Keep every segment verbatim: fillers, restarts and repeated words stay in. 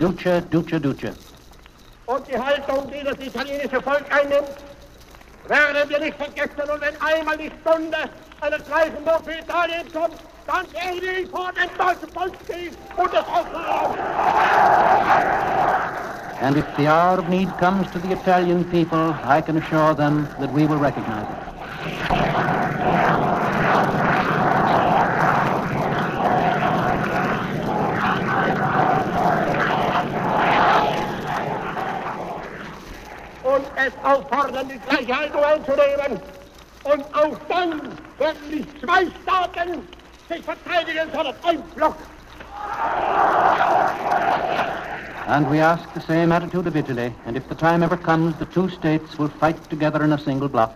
Duce, Duce, Duce. Und die Haltung, die das italienische Volk einnimmt, werden wir nicht vergessen. Und wenn einmal die Stunde einer Greifenburg für Italien kommt, dann werde ich vor dem deutschen Volk stehen und es aufhören. And if the hour of need comes to the Italian people, I can assure them that we will recognize it. Und es auffordern, die gleiche Haltung einzunehmen. Und auch dann werden nicht zwei Staaten sich verteidigen, sondern ein Block. And we ask the same attitude of Italy, and if the time ever comes, the two states will fight together in a single block.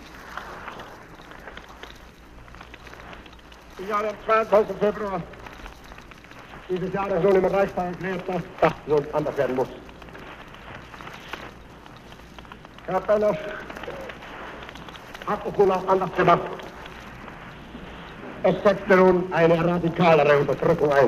Ich habe am zweiundzwanzigsten Februar dieses Jahres nun im Reichstag erklärt, dass das so anders werden muss. Herr Benners hat es nun auch anders gemacht. Es setzte nun eine radikalere Unterdrückung ein.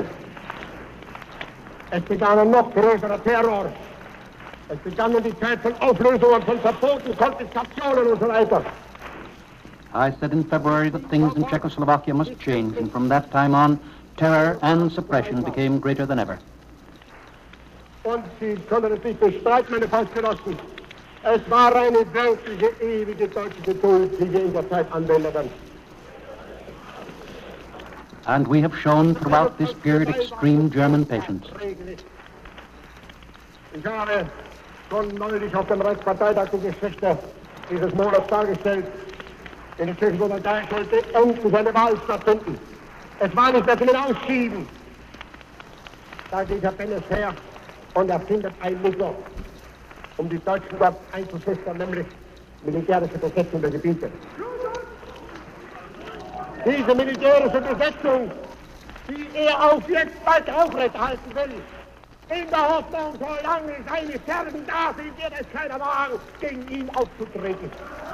Es begann ein noch größerer Terror. Es begann die Zeit von Auflösungen, von Verboten, Konfiskationen und so weiter. I said in February that things in Czechoslovakia must change, and from that time on, terror and suppression became greater than ever. Und Sie können es nicht bestreiten, meine Volksgenossen. Es war eine wirkliche, ewige deutsche Geduld, die wir in der Zeit anwendeten. And we have shown throughout this period extreme German patience. Ich habe schon neulich auf dem Reichsparteitag die Geschichte dieses Monats dargestellt. In der Tschechoslowakei sollte endlich eine Wahl stattfinden. Es war nicht mehr zu ausschieben. Da geht Herr Benners her und er findet ein Mittel, um die Deutschen dort einzuschüchtern, nämlich militärische Besetzung der Gebiete. Diese militärische Besetzung, die er auch jetzt bald aufrechterhalten will, in der Hoffnung, solange seine Serben da sind, wird es keiner wagen, gegen ihn aufzutreten.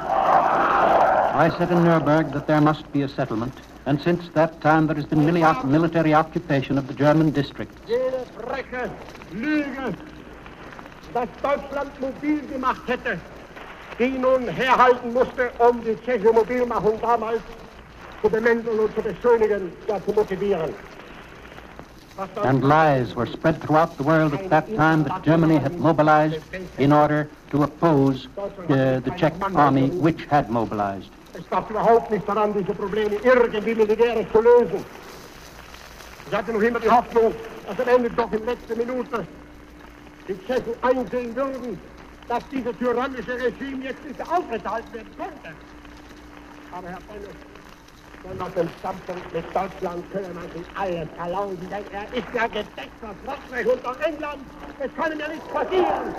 I said in Nuremberg that there must be a settlement, and since that time there has been mili- military occupation of the German districts. Jede freche Lüge, dass Deutschland mobil gemacht hätte, die nun herhalten musste, um die tschechische Mobilmachung damals zu bemänteln und zu beschönigen, ja zu motivieren. And lies were spread throughout the world at that time that Germany had mobilized in order to oppose uh, the Czech army, which had mobilized. Es gab überhaupt nicht daran, diese Probleme irgendwie militärisch zu lösen. Ich hatte noch immer die Hoffnung, dass am Ende doch in letzter Minute die Tschechen einsehen würden, dass dieses tyrannische Regime jetzt nicht aufrechterhalten werden konnte. Aber Herr Benners, wenn auf dem Standpunkt mit Deutschland können man sich alles erlauben, denn er ist ja gedeckt von Frankreich und von England. Es kann ihm ja nichts passieren.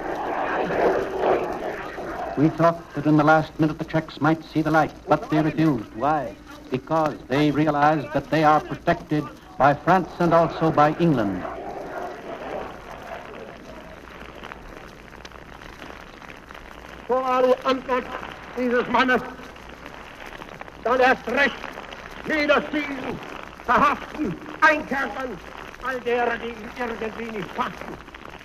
We thought that in the last minute the Czechs might see the light, but they refused. Why? Because they realized that they are protected by France and also by England. So war die Antwort dieses Mannes. Dann erst recht niederziehen, verhaften, einkerkern, all derer, die ihn irgendwie nicht fassen.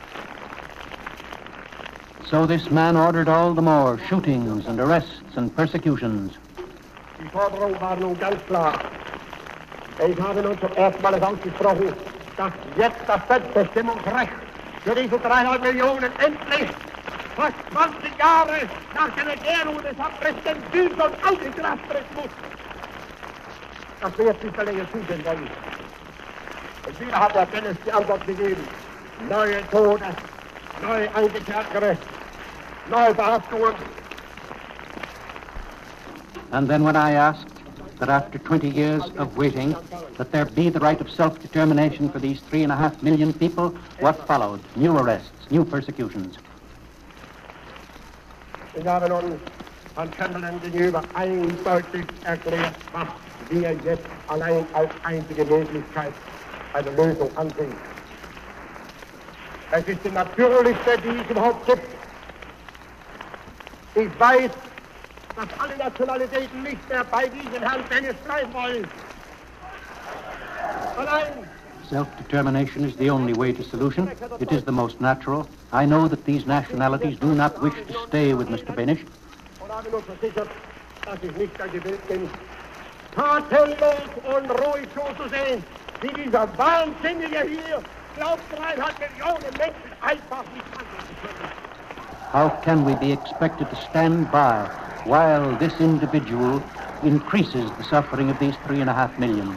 So this man ordered all the more shootings and arrests and persecutions. Die Forderung war nun ganz klar. Ich habe nun zum ersten Mal ausgesprochen, dass jetzt das Selbstbestimmungsrecht für diese dreieinhalb Millionen endlich fast zwanzig Jahre nach der Erklärung des Präsidenten Wilson auch in Kraft treten muss. Das wird nicht mehr länger zusehen wollen. Und wieder hat Herr Benners die Antwort gegeben. Neue Tode, neue Eingekerkere, neue Verhaftungen. And then when I asked that after twenty years of waiting, that there be the right of self-determination for these three and a half million people, what followed? New arrests, new persecutions. Ich habe nun Herrn Chamberlain gegenüber eindeutig erklärt, was wir jetzt allein als einzige Möglichkeit eine Lösung ansehen. Es ist die natürlichste, die es überhaupt gibt. Ich weiß, dass alle Nationalitäten nicht mehr bei diesem Herrn Benners bleiben wollen. Allein Self-determination is the only way to solution. It is the most natural. I know that these nationalities do not wish to stay with Mister Beneš. Und habe nur versichert, dass ich nicht der gewillt bin, tatenlos und ruhig zuzusehen, wie dieser Wahnsinnige hier glaubt, dreieinhalb Millionen Menschen einfach nicht handeln zu können. How can we be expected to stand by while this individual increases the suffering of these three and a half millions?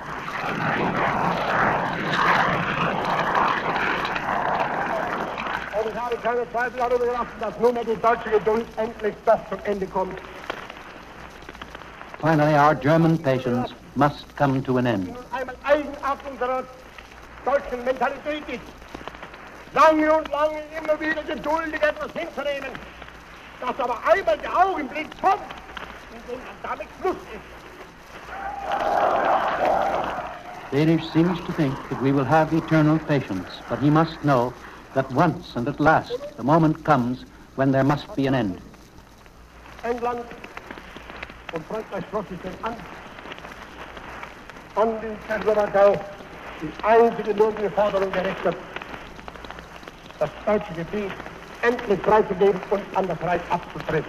Und ich habe keine Zweifel darüber gelassen, dass nunmehr die deutsche Geduld endlich doch zum Ende kommt. Finally, our German patience must come to an end. Nun einmal Eigenart unserer deutschen Mentalität ist, lange und lange immer wieder geduldig etwas hinzunehmen, dass aber einmal der Augenblick kommt, in dem damit Schluss ist. Beneš seems to think that we will have eternal patience, but he must know that once and at last the moment comes when there must be an end. England und Frankreich schloss sich denn an, an die Tschechoslowakei, die einzige mögliche Forderung gerichtet, das deutsche Gebiet endlich freizugeben und an das Reich abzutreten.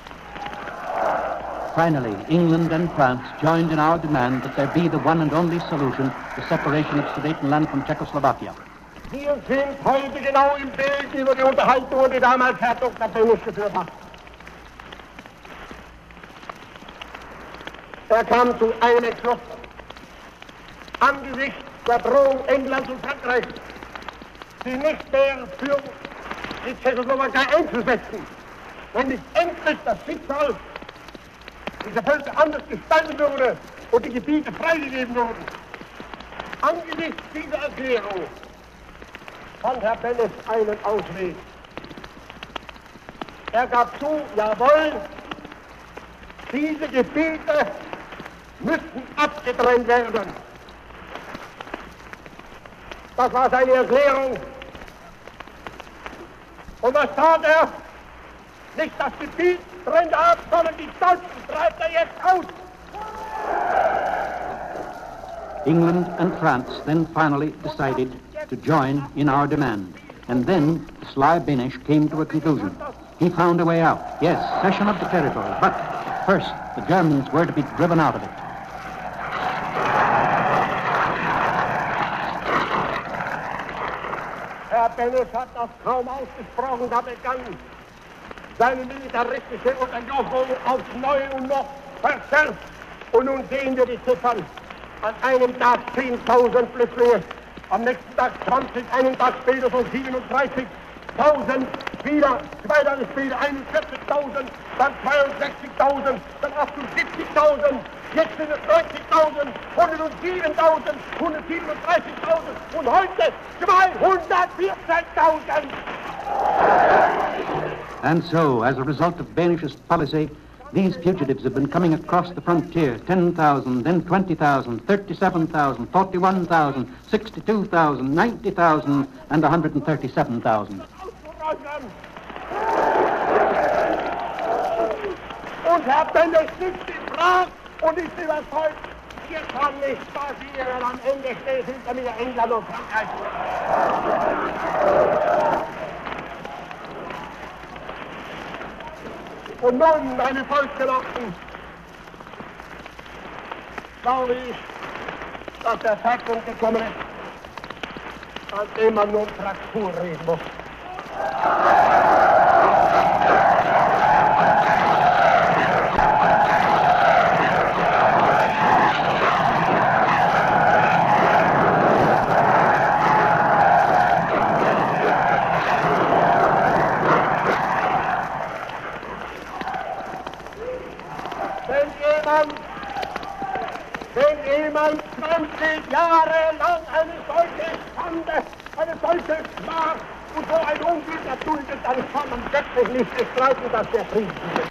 Finally, England and France joined in our demand that there be the one and only solution, the separation of Sudetenland from Czechoslovakia. Wir sind heute genau im Bild über die Unterhaltungen, die damals Herr Doktor Beneš geführt hat. Er kam zu einem Entschluss angesichts der Drohung Englands und Frankreichs, sie nicht mehr für die Tschechoslowakei einzusetzen, wenn nicht endlich das Schicksal dieser Völker anders gestaltet würde und die Gebiete freigegeben wurden. Angesichts dieser Erklärung fand Herr Beneš einen Ausweg. Er gab zu, jawohl, diese Gebiete müssen abgetrennt werden. Das war seine Erklärung. Und was tat er? Nicht das Gebiet trennt er ab, sondern die Deutschen treibt er jetzt aus. England and France then finally decided to join in our demand. And then sly Beneš came to a conclusion. He found a way out. Yes, cession of the territory, but first the Germans were to be driven out of it. Herr Beneš hat das kaum ausgesprochen, da begann seine militaristische Unterjochung aufs Neue und noch verschärft. Und nun sehen wir die Ziffern. An einem Tag zehntausend Flüchtlinge, am nächsten Tag zwanzig, einen Tag später von siebenunddreißigtausend, wieder zwei Tage später einundvierzigtausend, dann zweiundsechzigtausend, dann achtundsiebzigtausend, jetzt sind es neunzigtausend, hundertsiebentausend, hundertsiebenunddreißigtausend und heute zweihundertvierzigtausend. And so, as a result of Beneš's policy, these fugitives have been coming across the frontier, ten thousand, then twenty thousand, thirty-seven thousand, forty-one thousand, sixty-two thousand, ninety thousand, and one hundred thirty-seven thousand. Und Herr Beneš sitzt im Rat und ist überzeugt, hier kann nicht passieren. Am Ende steht hinter mir England und Frankreich. Und nun, meine Volksgenossen, glaube ich, dass der Zeitpunkt gekommen ist, an dem man nun Fraktur reden muss. Wenn jemand zwanzig Jahre lang eine solche Schande, eine solche Schmach und so ein Unglück erduldet, dann kann man wirklich nicht bestreiten, dass der Frieden ist.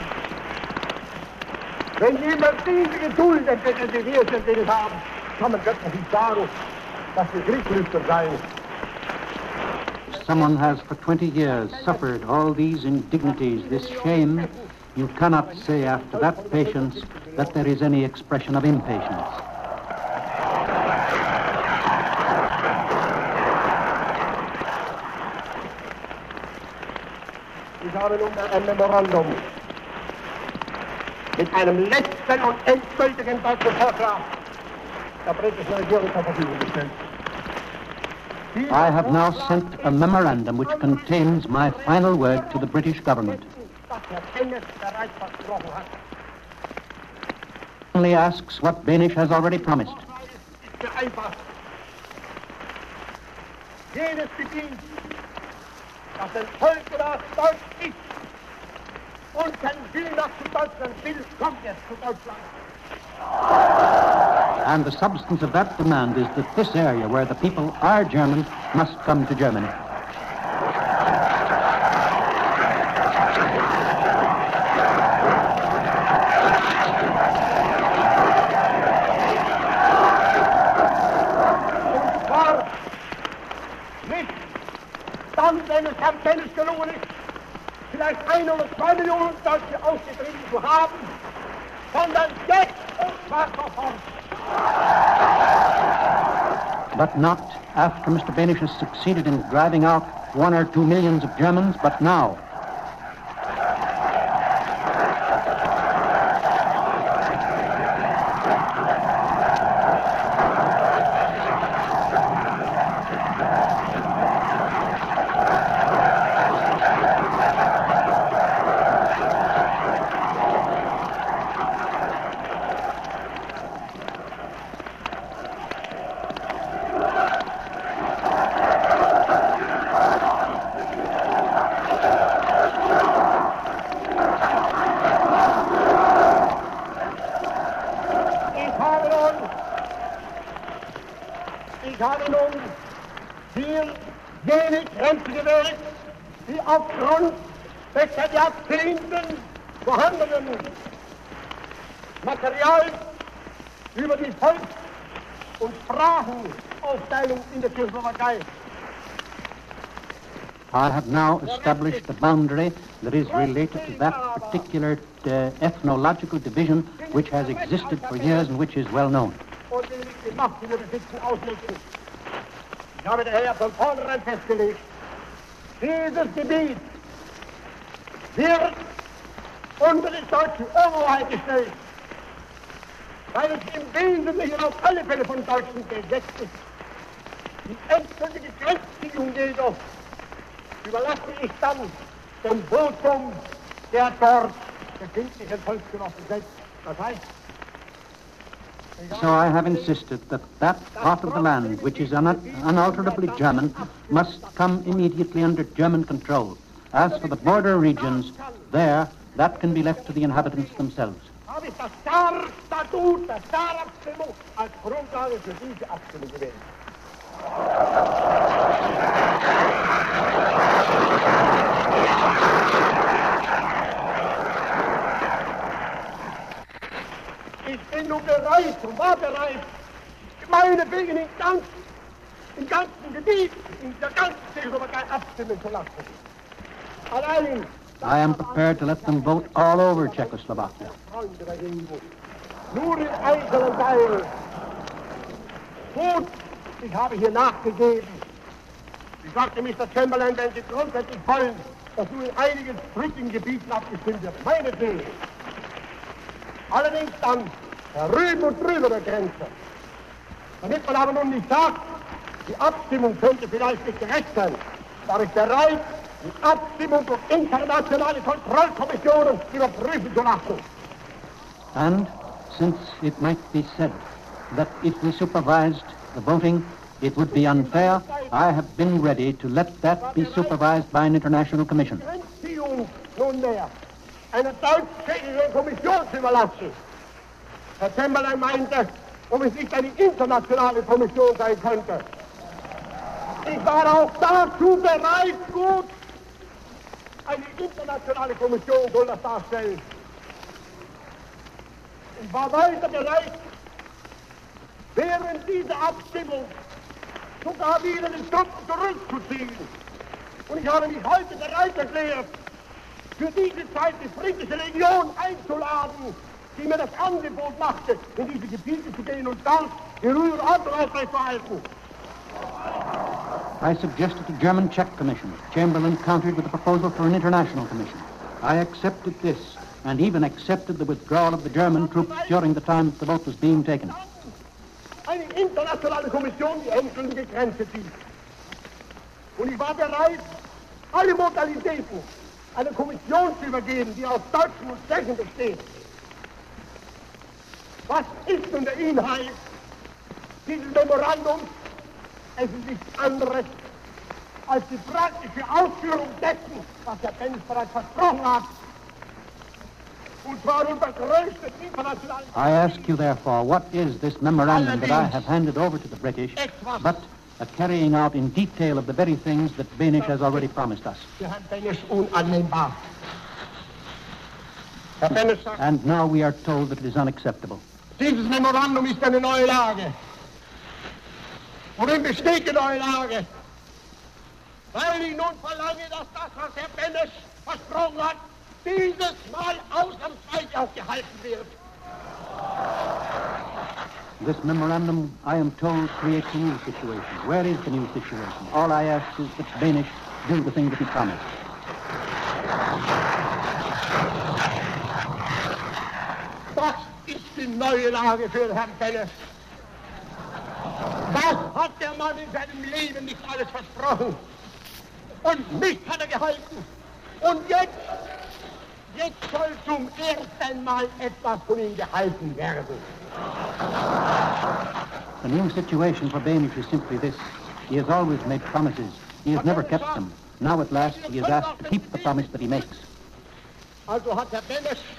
Wenn jemand diese Geduld entwickelt, die wir es entwickelt haben, kann man wirklich nicht sagen, dass wir Kriegslüster seien. Someone has for twenty years suffered all these indignities, this shame. You cannot say after that patience that there is any expression of impatience. Ich habe nun ein Memorandum mit einem letzten und endgültigen deutschen Vorschlag der britischen Regierung zur Verfügung gestellt. I have now sent a memorandum which contains my final word to the British government. Only asks what Banish has already promised. Jedes Gebiet, das den Völkerrat Deutsch ist und kein Will nach zu Deutschland will, kommt jetzt zu Deutschland. And the substance of that demand is that this area where the people are German must come to Germany. Und zwar nicht dann, wenn es Herrn Banish gelungen ist, vielleicht ein oder zwei Millionen Deutsche ausgetrieben zu haben, sondern jetzt und zwar sofort. But not after Mister Banish has succeeded in driving out one or two millions of Germans, but now. Ich habe nun hier jene Grenze gewählt, die aufgrund des seit Jahrzehnten vorhandenen Materials über die Volks- und Sprachenaufteilung in der Tschechoslowakei. I have now established a boundary that is related to that particular uh, ethnological division which has existed for years and which is well known. Und will nicht die Macht, die wir besitzen, ausnutzen. Ich habe daher von vornherein festgelegt, dieses Gebiet wird unter die deutsche Oberhoheit gestellt, weil es im Wesentlichen auf alle Fälle von Deutschen gesetzt ist. Die endgültige Grenzziehung jedoch überlasse ich dann dem Votum der dort befindlichen Volksgenossen selbst. Das heißt, So I have insisted that that part of the land which is un unalterably German must come immediately under German control. As for the border regions, there, that can be left to the inhabitants themselves. habe ich das Saar-Statut, das Saar-Abstimmung als Grundlage für diese Abstimmung gewählt. Ich bin nun bereit und war bereit, meinetwegen im ganzen, im ganzen Gebiet, in der ganzen Tschechoslowakei abstimmen zu lassen. Allein, I am prepared to let them vote all over Czechoslovakia. Freunde dagegen, nur in einzelnen Teilen. Gut, ich habe hier nachgegeben. Ich sagte Mister Chamberlain, wenn Sie grundsätzlich wollen, dass nur in einigen dritten Gebieten abgestimmt wird. Meinetwegen. Allerdings dann herüben und drüber der Grenze. Damit man aber nun nicht sagt, die Abstimmung könnte vielleicht nicht gerecht sein, war ich bereit, die Abstimmung durch internationale Kontrollkommissionen überprüfen zu lassen. And since it might be said that if we supervised the voting, it would be unfair, I have been ready to let that be supervised by an international commission. Grenzziehung nunmehr einer deutsch-tschechischen Kommission zu überlassen. Herr Chamberlain meinte, ob es nicht eine internationale Kommission sein könnte. Ich war auch dazu bereit, gut. Eine internationale Kommission soll das darstellen. Ich war weiter bereit, während dieser Abstimmung sogar wieder den Truppen zurückzuziehen. Und ich habe mich heute bereit erklärt, für diese Zeit die britische Legion einzuladen, die mir das Angebot machte, in diese Gebiete zu gehen und dort die Ruhe und Ordnung aufrechtzuerhalten. I suggested a German-Czech commission. Chamberlain countered with a proposal for an international commission. I accepted this, and even accepted the withdrawal of the German troops during the time that the vote was being taken. Eine internationale Kommission, die endgültige Grenze zieht. Und ich war bereit, alle Modalitäten einer Kommission zu übergeben, die aus Deutschen und Tschechen besteht. Was ist nun der Inhalt dieses Memorandums? Es ist nichts anderes als die praktische Ausführung dessen, was Herr Beneš bereits versprochen hat. Und zwar unter größten internationalen... I ask you, therefore, what is this memorandum that I have handed over to the British, but a carrying out in detail of the very things that Beneš has already promised us? Für Herrn Beneš unannehmbar. Herr Beneš sagt... And now we are told that it is unacceptable. Dieses Memorandum ist eine neue Lage. Worin besteht die neue Lage? Weil ich nun verlange, dass das, was Herr Beneš versprochen hat, dieses Mal ausnahmsweise auch gehalten wird. This memorandum, I am told, creates a new situation. Where is the new situation? All I ask is that Beneš do the thing that he promised. Das ist die neue Lage für Herrn Beneš. Das hat der Mann in seinem Leben nicht alles versprochen. Und nicht hat er gehalten. Und jetzt, jetzt soll zum ersten Mal etwas von ihm gehalten werden. The new situation for Beneš is simply this. He has always made promises. He has never kept them. Now at last he is asked to keep the promise that he makes. Also hat Herr Beneš